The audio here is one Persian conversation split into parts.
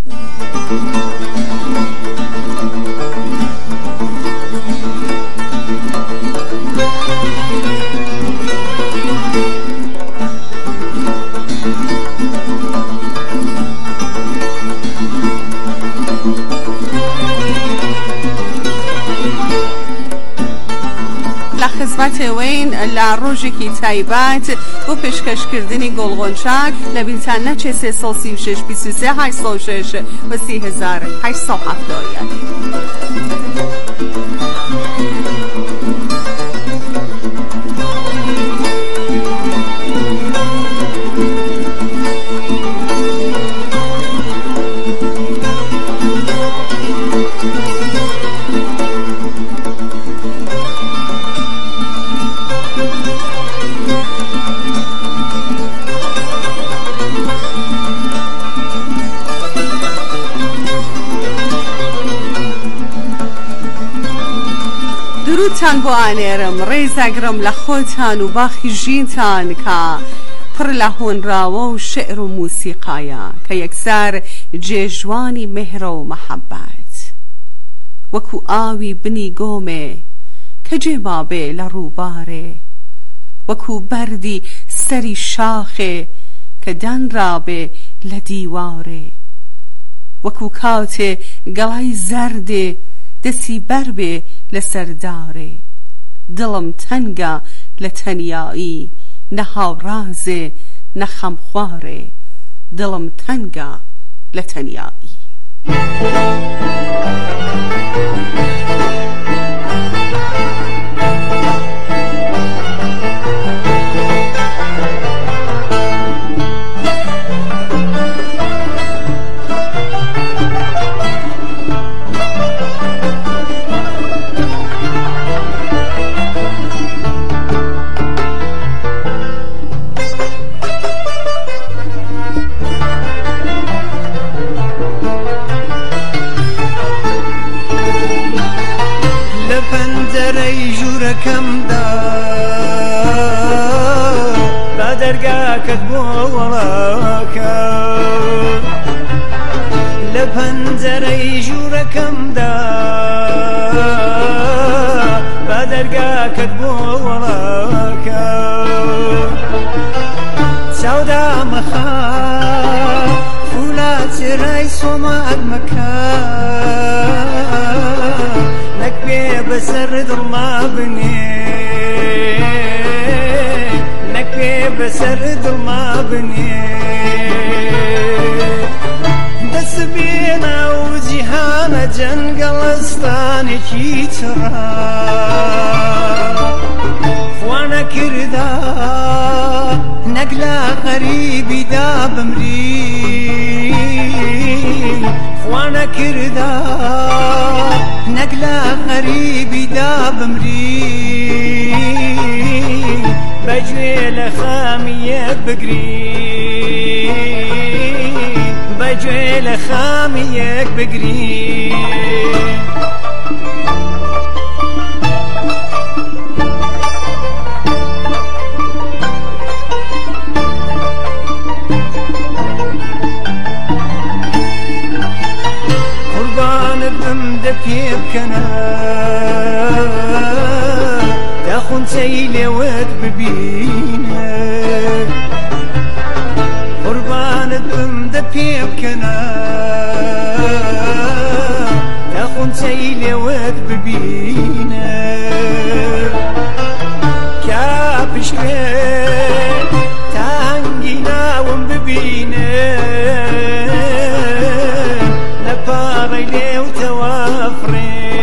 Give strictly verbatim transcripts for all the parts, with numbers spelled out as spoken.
خدمت وین لروژی کی تایبت و پیشکش کردنی گلگونچک لبین تنه چه سه سال سی و شش بیست و سه هشت و شش و سی هزار هشت و هفتاد. درودتان با انرم ریزگرم لخوتان و باخیجینتان که پر لحون راو و شعر و موسیقایا که یکسر ججوانی مهر و محبت وکو آوی بنی گومه که جوابه لروباره وکو بردی سری شاخه که دن رابه لدیواره وکو کات گلای زرده دسی بربه لسرداره دلم تنگا لتنیایی نها رازه نخم خواره دلم تنگا لتنیایی. كم دا بادرقا كتبو وراكا لبنزري جورا كم دا بادرقا كتبو وراكا سودا مخا فولات رايس وما المكان نكبي بسرد الله بني نكبي بسرد الله بني دس بينا وجهانا جنقلستاني كي ترى وانا كردا نقلا غريبي دا بمري وانا كردا نقلا غريبي دا بمري بجوي لخامية بقري بجوي لخامية بقري دبيب كنا تاخن سيلي ود ببينا قربان الدم دبيب كنا تاخن سيلي ود ببينا كابش كي تانجينا وم ببينا لباري لي وتوافري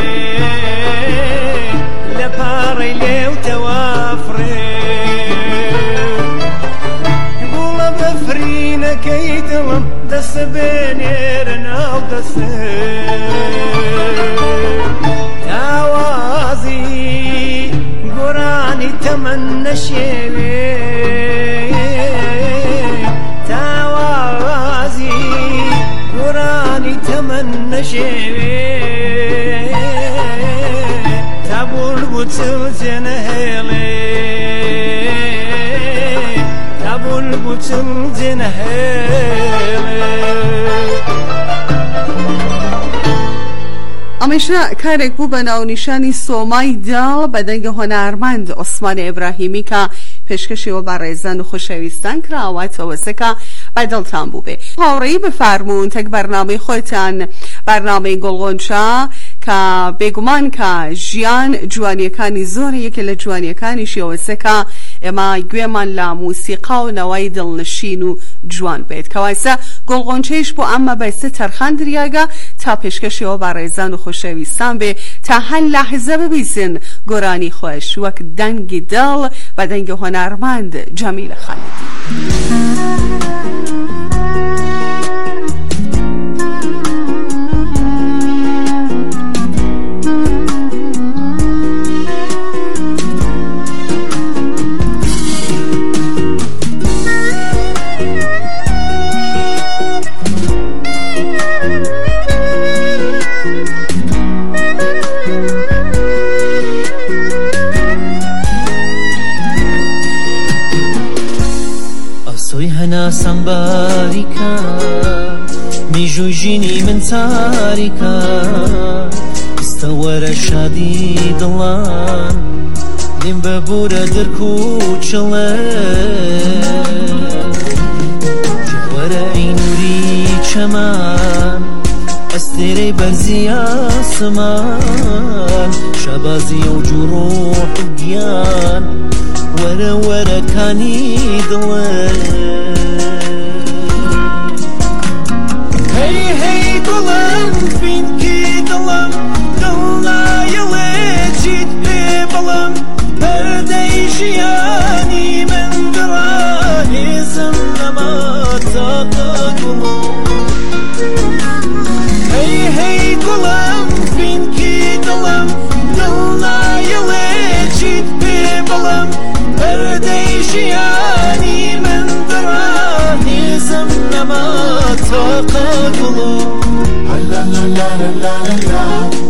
لباري لي وتوافري يقول بفرينا كيدلم دس بينيرنا ودس توازي قراني تمنى شيبي توازي قراني تمنى شيبي تابول بوتل جنهيلي تابول بوتل جنهيلي همیشه کارک بو به ناونیشانی سومای دل بدنگ هنرمند عثمان ابراهیمی که پیشکشی و برای زن و خوشویستن کراوات و وسکا بدلتان بوده. هاوری بفرمون تک برنامه خودتان برنامه گلغنچا که بگمان که جیان جوانیکانی زور یکی لجوانیکانی شیوسکا اما گویمان لا موسیقا و نوای دلنشین و جوان بید که وایسا گلغنچهش بو اما بایسته ترخان دریاگا تا پیشکشی و برای زن و خوشویستان به تا هر لحظه ببیزین گرانی خوش وک دنگ دل و دنگ هنرمند جمیل خالدی. هناسم باریکا میجوجینی من تاریکا استوار شادی دلان لیم ببوره در کوچله جواره اینوری چمان استری برزی آسمان شبازی و جروح گیان ورا ورا كاني ضوان هي هي ضلم فينكي ضلم ضلنا يلجيت ببلم بردي جياني من دراني زمنا تقدم هي هي ضلم فينكي ضلم ضلنا يلجيت ببلم بردي جياني من دراني زمنا تقدم هلا لا لا لا لا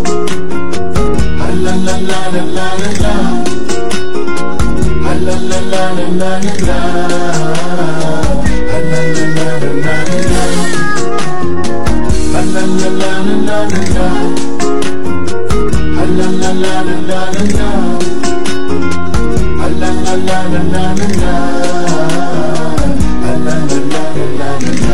هلا لا لا لا لا هلا لا لا لا لا هلا لا لا لا لا هلا لا لا لا لا هلا لا لا لا لا لا لا لا لا لا لا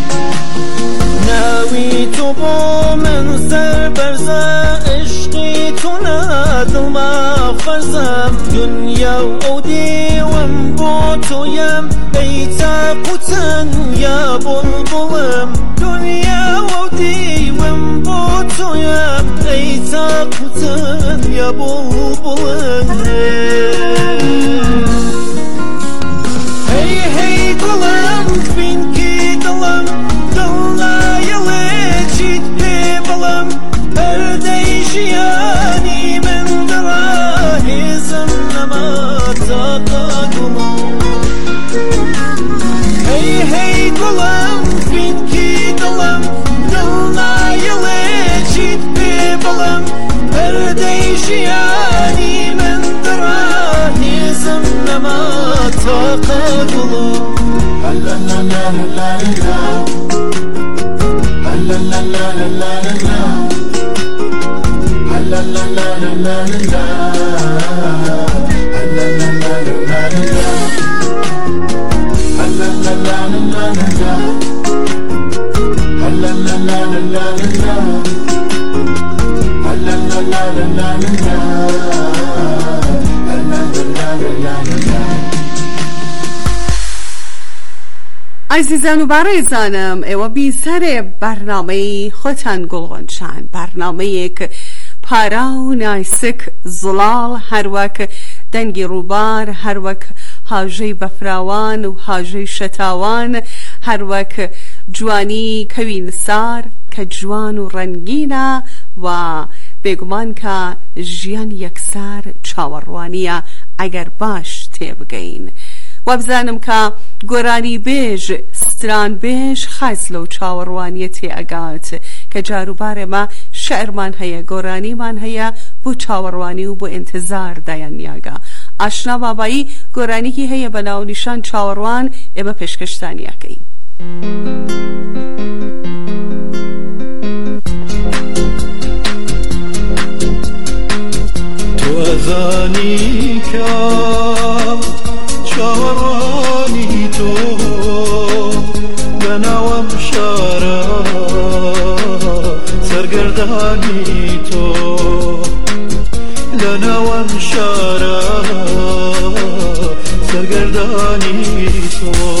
ناوي تبو من سر برزا عشقي تنادل ما فرزم دنيا وأودي وانبوتو يم بيتا قتن يا بلبلم دنيا وأودي وانبوتو يم بيتا قتن يا بلبلم هي هي ضلم فينكي ضلم ضلنا يلجيت ببلم بردي جياني من دراني زمنا تقدم هي هي ضلم فينكي ضلم ضلنا يلجيت ببلم بردي جياني من دراني زمنا تقدم هلا لا لا لا لا هلا لا لا لا لا هلا لا لا لا لا هلا لا لا لا لا هلا لا لا لا لا هلا لا لا لا لا هلا لا لا لا لا عزیزان و برای زنم ایوا بی سر برنامه خوتن گلغنچان برنامه یک پاراو نایسک زلال هر وک دنگی روبار هر وک حاجی بفراوان و حاجی شتاوان هر وک جوانی کوین سار که جوان و رنگینا و بگمان که جیان یکسر چاوروانیه اگر باش تبگین و بزنم که گرانی بیج ستران بیج خیزلو چاوروانیتی اگات که جاروبار ما شعر من هیا گرانی من هیا بو چاوروانی و بو انتظار داین نیاگا آشنا بابایی گرانی که هیا بناو نشان چاوروان اما پیشکشتانی اکیم ازانی که چارانی تو بناوم شارا سرگردانی تو لناوم شارا سرگردانی تو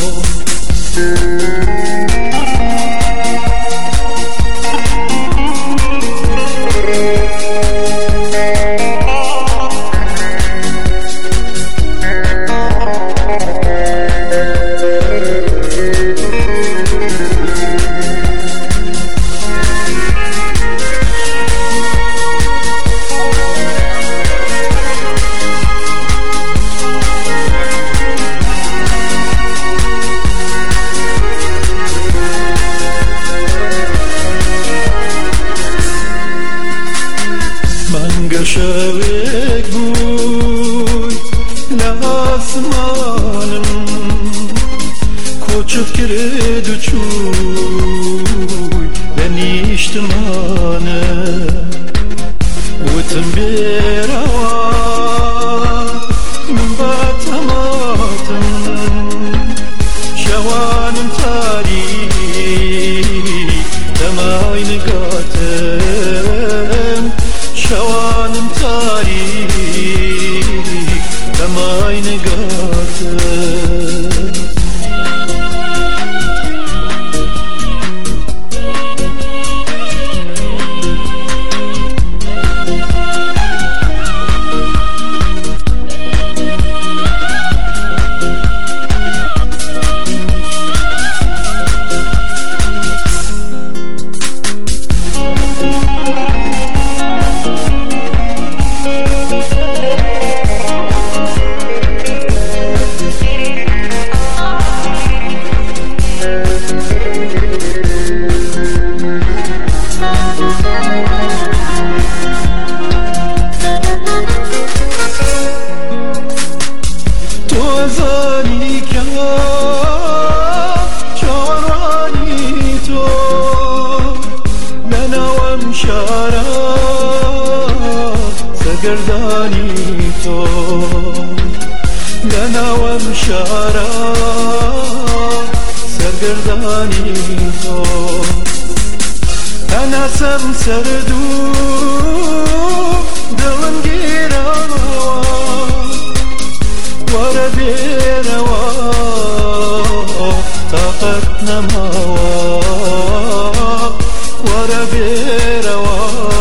شوق بود لآسمانم کوچت کرد و چوی لنیشتمانه وتم بیروا من باتماتم شوانم تاریک دمای نگاتم شوانم تاریک دمای نگاتم ازانی که چارانی تو لناوم شارا سرگردانی تو لناوم شارا سرگردانی تو انا سم سردو دلم گیرم ورا بيروا طاقت نموا ورا بيروا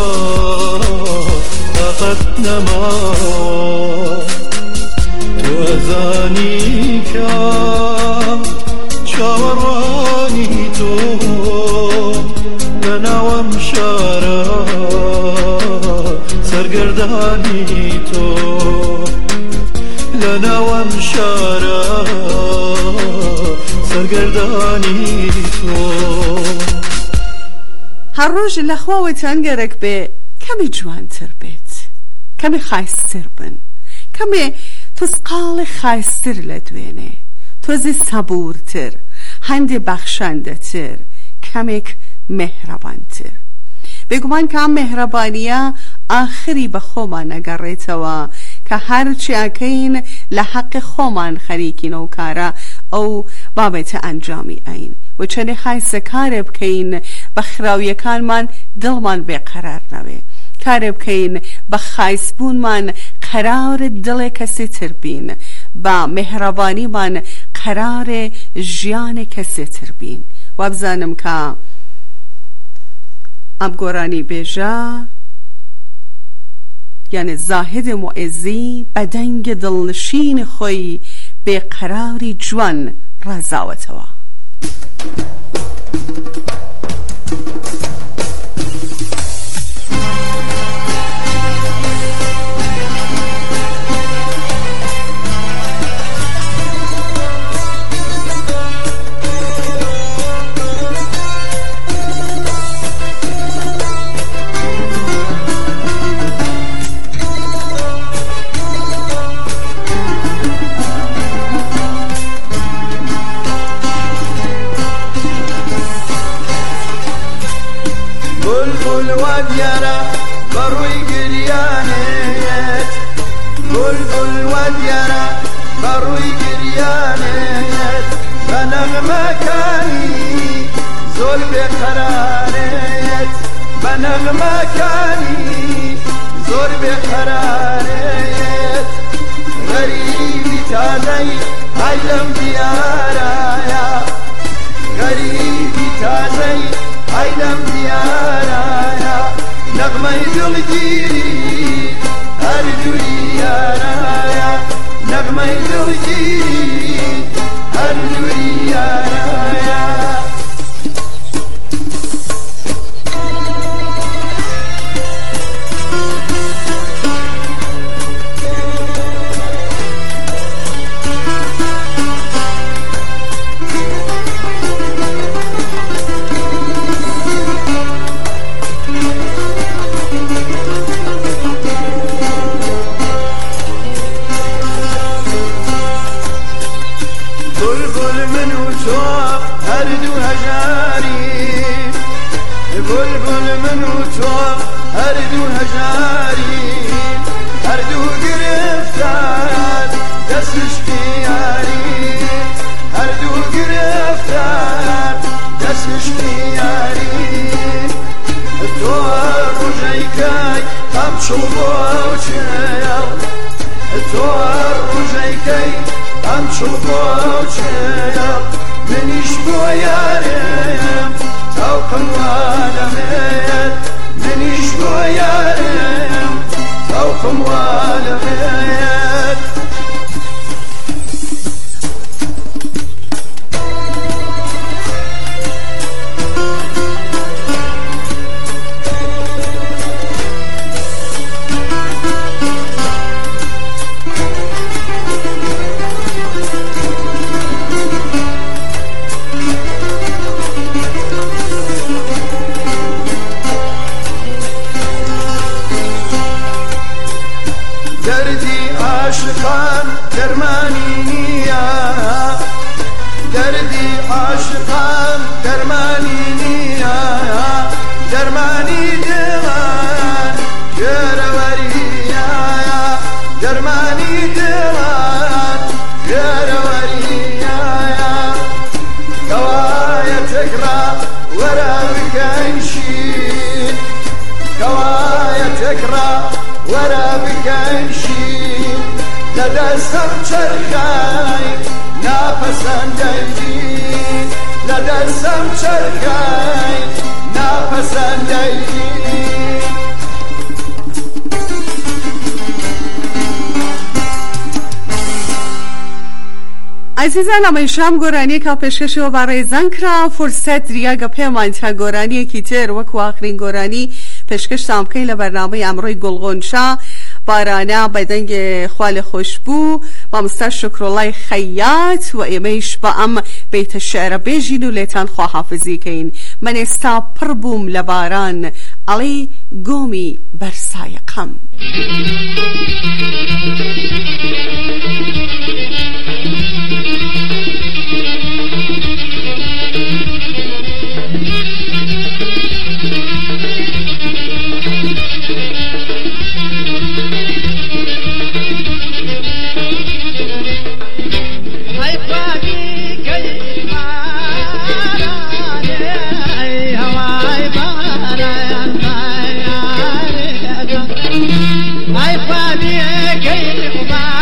طاقت نموا تو ازانی که چارانی تو بناوم شارا سرگردانی تو لناوم شارا سرگردانی تو هر روز لخواوتان گرک به کمی جوانتر بیت کمی خایستر بن کمی تسقال خایستر لدوینه توزی صبورتر هندی بخشنده تر کمیک مهربانتر بگمان که هم مهربانیه آخری به خوما نگریتوا که هرچی اکین لحق خومان خریکین و کارا او بابت انجامی این و چنه خیس کارب کین بخراوی کان من دل من بقرار نوه کارب کین بخیس بون من قرار دل کسی تر بین با مهربانی من قرار جیان کسی تر بین و بزنم که ام گورانی بیجا یعنی زاهد معزی بدنگ دلنشین خوی به قراری جوان رضاوتوا بلبل و دیاره بروی گریانت بلبل و دیارا بروی گریانت و نغمکانی زول بقرارت و نغمکانی زور بقرارت غریبی تازهی عیلم دیارایا غریبی تازهی عیلم دیارایا نغمه دلگیری هر دوری یارایا نغمه دلگیری هر دوری یارایا منیش بو یارم توقم والمت منیش بو یارم توقم والمت دردی عاشقان درمانی نیا دردی عاشقان درمانی نیا درمانی دلان گرورییا درمانی دلان گرورییا کوایا تکرا ورا بکنشین کوایا تکرا ورا بکنشین لدستم چرخای ناپسندیدین لدستم چرخای ناپسندیدین عزیزان ئەمەیشام گۆرانیەکە پێشکەشەوە بە ڕێزانکرا فرسەت دریاگە پێمانتە گۆرانیەکی تر وەکو ئاخرین گۆرانی پێشکەشتان بکەین لە بەرنامەی ئەمڕۆی گوڵغۆنچا بارانە بەدەنگ خوال خۆشبوو مامۆستا شکرۆڵای خەیات و ئێمەیش بە ئەم بەیتە شێعرە بێژین و لێتان خواحافزیکەین من ئێستا پڕ بووم لە باران ئەڵێ گۆمی بەرسایەقەم I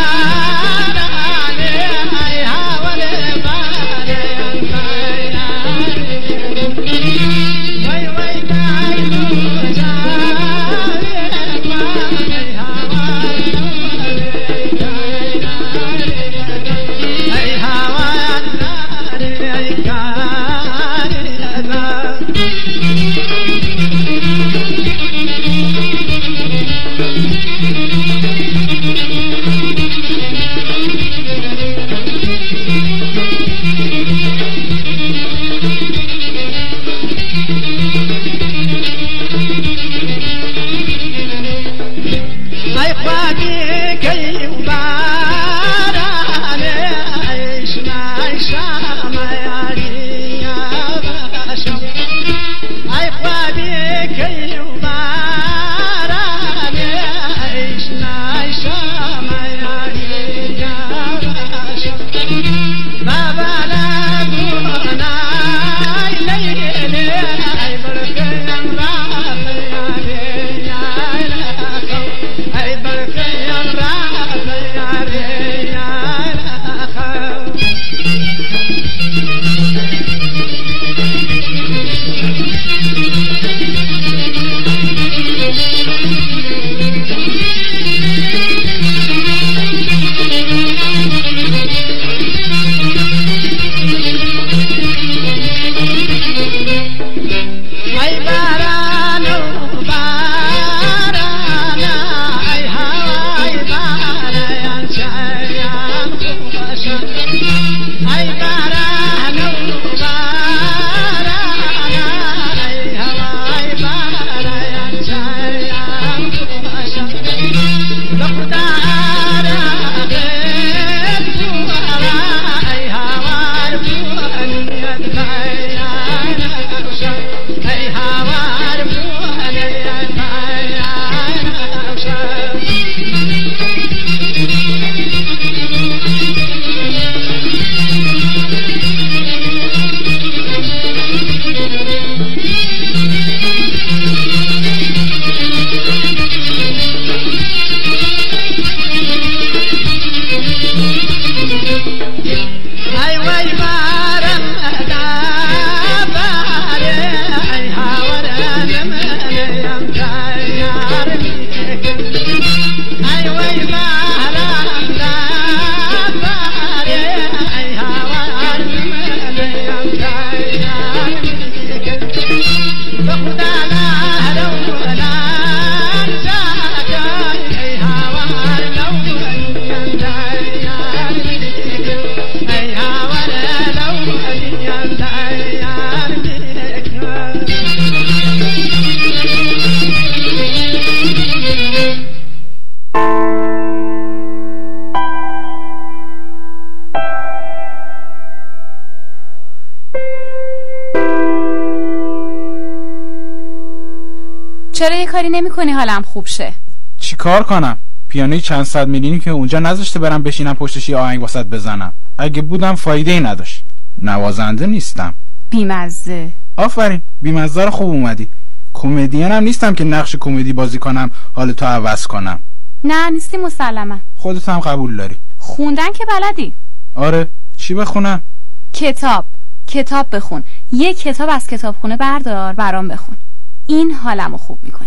چرا یه کاری نمی کنی حالم خوب شه؟ چی کار کنم؟ پیانوی چند صد میلیونی که اونجا نذاشته برم بشینم پشتش یه آهنگ واسط بزنم. اگه بودم فایده ای نداشت. نوازنده نیستم. بیمزه. آفرین، بیمزه رو خوب اومدی. کمدینم نیستم که نقش کمدی بازی کنم حال تو عوض کنم. نه نیستی مسلما. خودت هم قبول داری. خوندن که بلدی. آره، چی بخونم؟ کتاب. کتاب بخون. یه کتاب از کتابخونه بردار برام بخون. این حالمو خوب میکنه.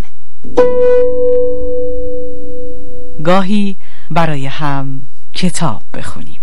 گاهی برای هم کتاب بخونیم.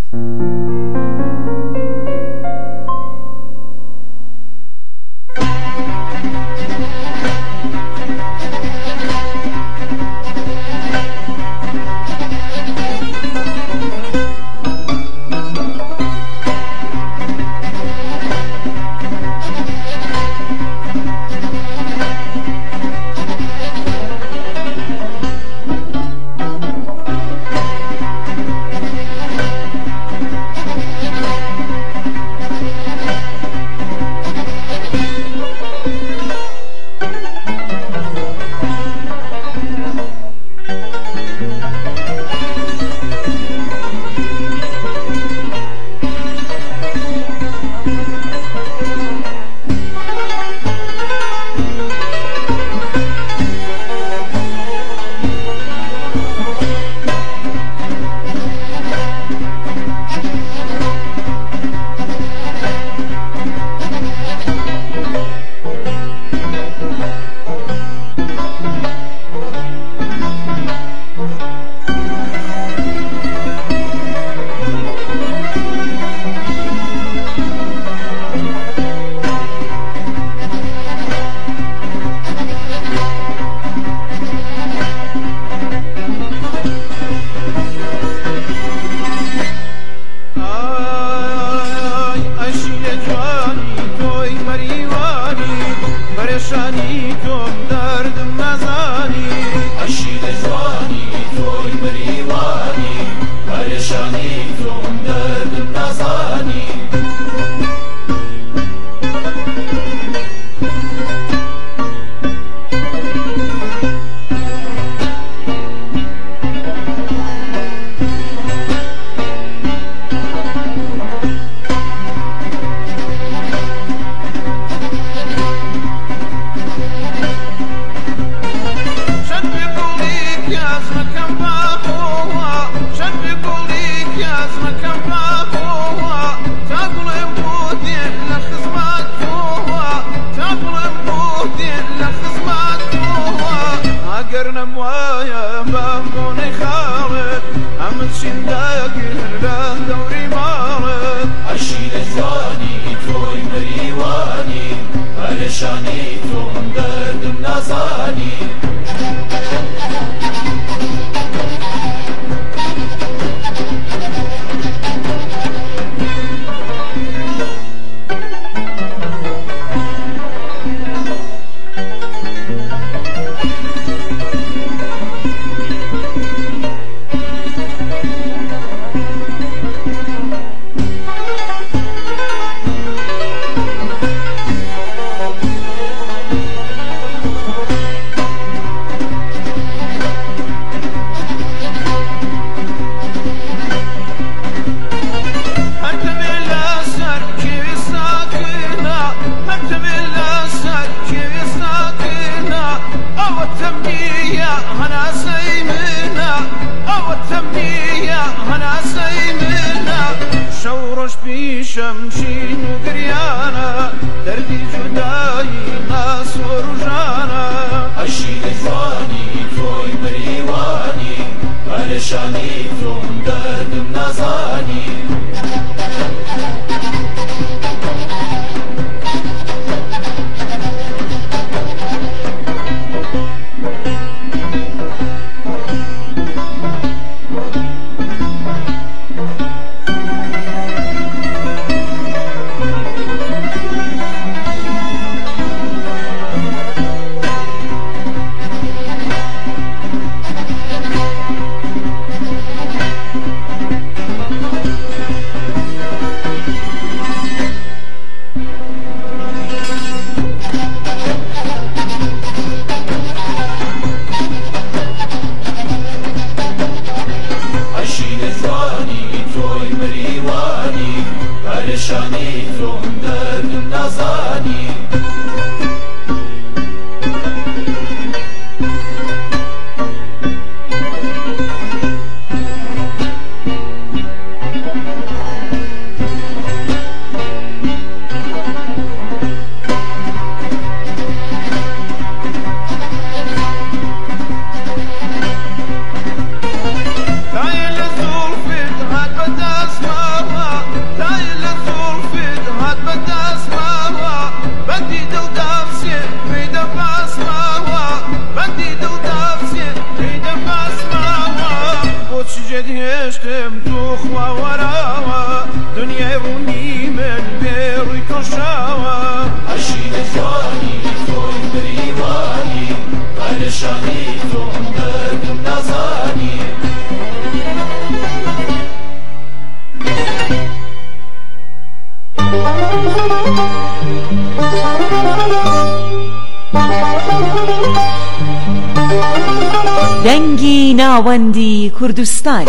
دنگی ناوەندی کوردستان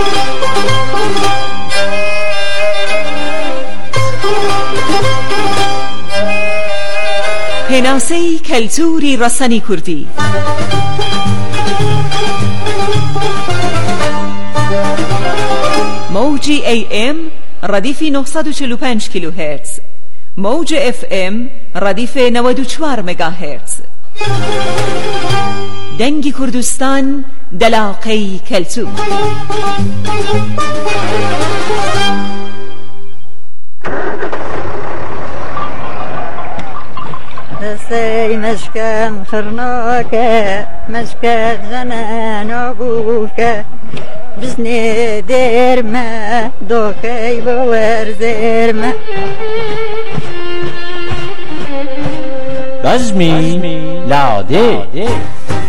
پێناسەی کەلتوری ڕەسەنی کوردی موجی ای ام ردیفی نهصد و چهل و پنج کیلوهرتز، موج اف ام ردیف نود و چهار مگاهرتز. دنگی کردستان دلاقی کلتو. دستی مشکن خرناکه مشکن زنان ابوکه بزنی درمه دوکی بور زرمه بزمی لاده